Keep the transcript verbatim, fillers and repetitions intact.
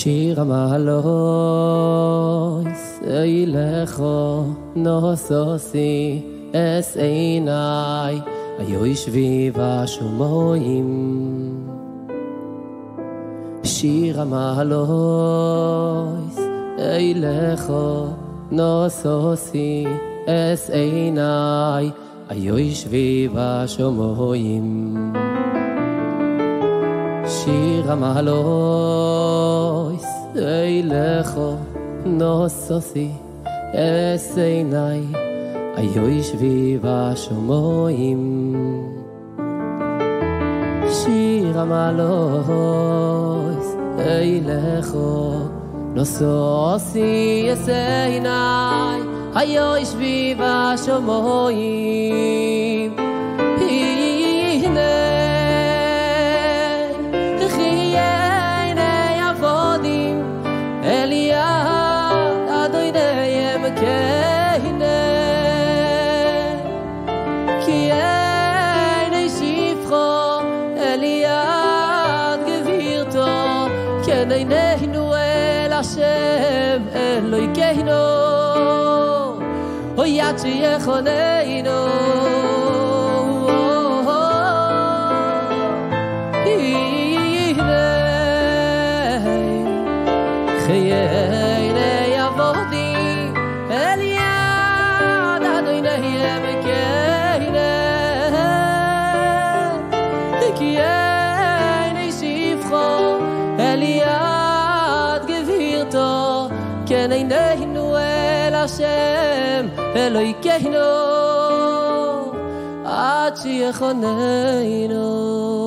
שיר המעלות אילךו נוסוסי אס עיניי היו שביב השומעים שיר המעלות אילךו נוסוסי אס עיניי היו שביב השומעים שיר המעלות אילךו נוסוסי אס עיניי היו שביב השומעים שיר המעלות אילךו נוסוסי אס עיניי היו שביב השומעים עינינו אל השם אלוהינו אוי עד שיחוננו הנה חייני עבודי אל יד אדוני ימכנה כי איני שפחו אל יד גבירתו כן עינינו אל השם אלוהינו עד שיחוננו